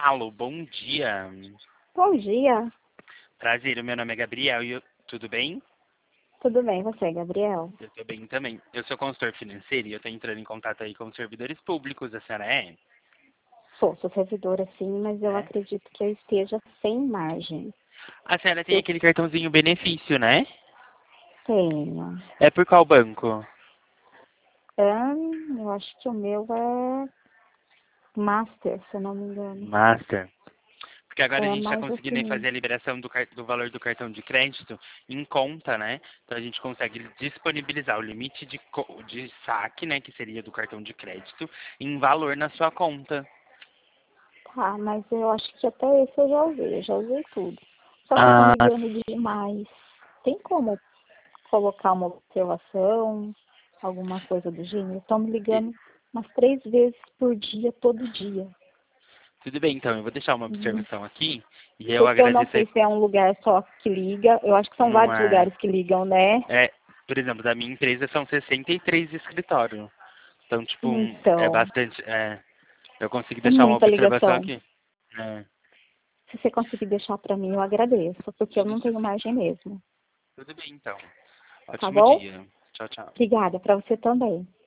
Alô, bom dia. Bom dia, Prazer, o meu nome é Gabriel tudo bem? tudo bem você, Gabriel? Eu tô bem também. Eu sou consultor financeiro e eu tô entrando em contato aí com os servidores públicos, a senhora é? Sou servidora sim, mas eu É? acredito que eu esteja sem margem. A senhora tem Eu aquele cartãozinho benefício, né? tenho. É por qual banco? Eu acho que o meu é Master, se eu não me engano. Master. Porque agora a É, gente tá mas conseguindo aí assim, fazer a liberação do valor do cartão de crédito em conta, né? Então a gente consegue disponibilizar o limite de saque, né? Que seria do cartão de crédito, em valor na sua conta. tá, mas eu acho que até esse eu já usei tudo. Só que estão Ah, ligando demais. Tem como colocar uma observação, alguma coisa do gênero? Estão me ligando umas 3 vezes por dia, todo dia. tudo bem, então. Eu vou deixar uma Uhum. observação aqui e eu Porque eu não agradeço sei aí. se é um lugar só que liga. Eu acho que são Não vários é, lugares que ligam, né? por exemplo, da minha empresa são 63 escritórios. Então, tipo, é Então, bastante. Eu consigo é deixar uma muita observação ligação. aqui. É, Se você conseguir deixar para mim, eu agradeço, porque eu não isso tenho sim. margem mesmo. Tudo bem, então. Tá Ótimo bom? dia. Tchau, tchau. Obrigada, para você também.